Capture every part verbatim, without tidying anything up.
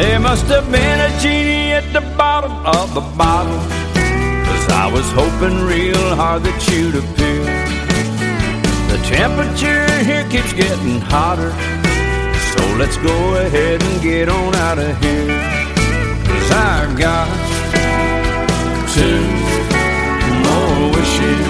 There must have been a genie at the bottom of the bottle, 'cause I was hoping real hard that you'd appear. The temperature here keeps getting hotter, so let's go ahead and get on out of here. 'Cause I got two more wishes.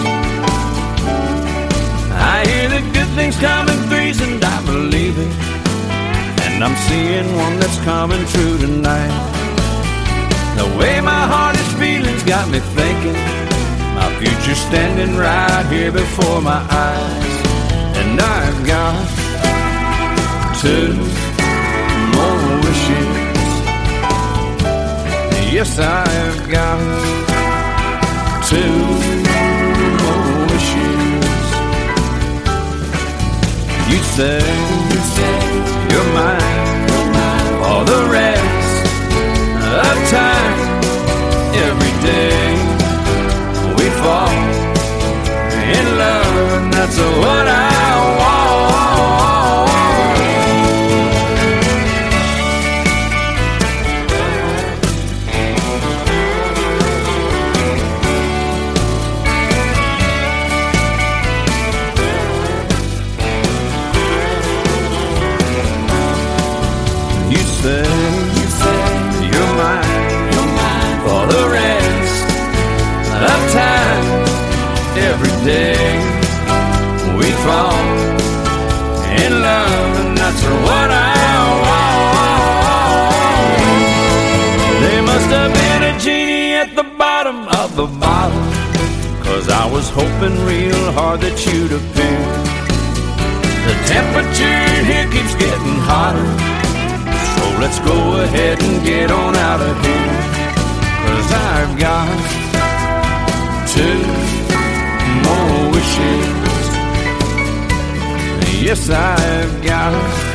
I hear that good things come in threes and I believe it, and I'm seeing one that's coming true tonight. The way my heart is feeling's got me thinking my future's standing right here before my eyes. And I've got two more wishes. Yes, I've got two more wishes. You say, you say you're mine, you're mine for the rest of time. Every day we fall in love, and that's what I want. You say, you say you're mine, you're mine for the rest of time. Every day we fall in love, and that's what I want. There must have been a genie at the bottom of the bottle, 'cause I was hoping real hard that you'd appear. The temperature here keeps getting hotter, so let's go ahead and get on out of here. 'Cause I've got two more wishes. Yes, I've got